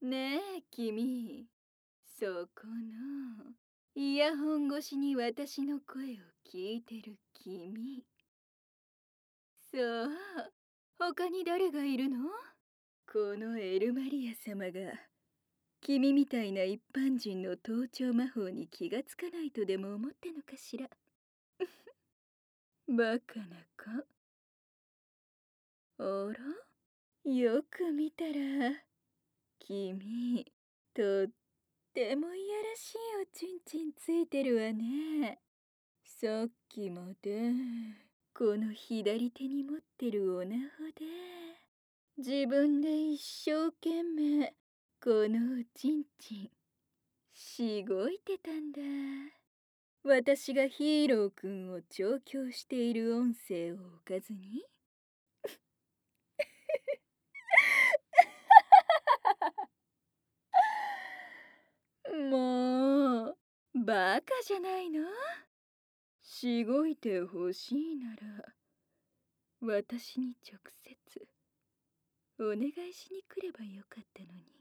ねえ、君。そこの、イヤホン越しに私の声を聞いてる君。そう、他に誰がいるの？このエルマリア様が、君みたいな一般人の盗聴魔法に気がつかないとでも思ったのかしら。バカな子。あら？よく見たら、君、とってもいやらしいおちんちんついてるわね。さっきまで、この左手に持ってるオナホで、自分で一生懸命、このおちんちん、しごいてたんだ。私がヒーローくんを調教している音声を置かずに。もう、バカじゃないの？しごいてほしいなら、私に直接、お願いしに来ればよかったのに。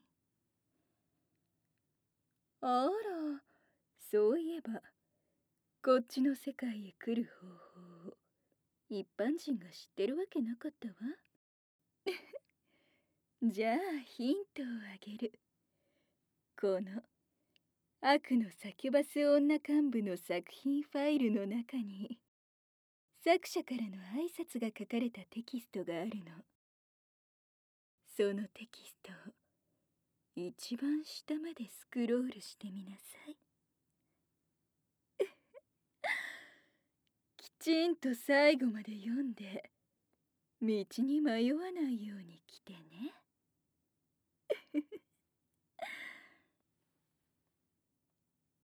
あら、そういえば、こっちの世界へ来る方法を、一般人が知ってるわけなかったわ。じゃあ、ヒントをあげる。この、悪のサキュバス女幹部の作品ファイルの中に、作者からの挨拶が書かれたテキストがあるの。そのテキストを一番下までスクロールしてみなさい。きちんと最後まで読んで、道に迷わないように来てね。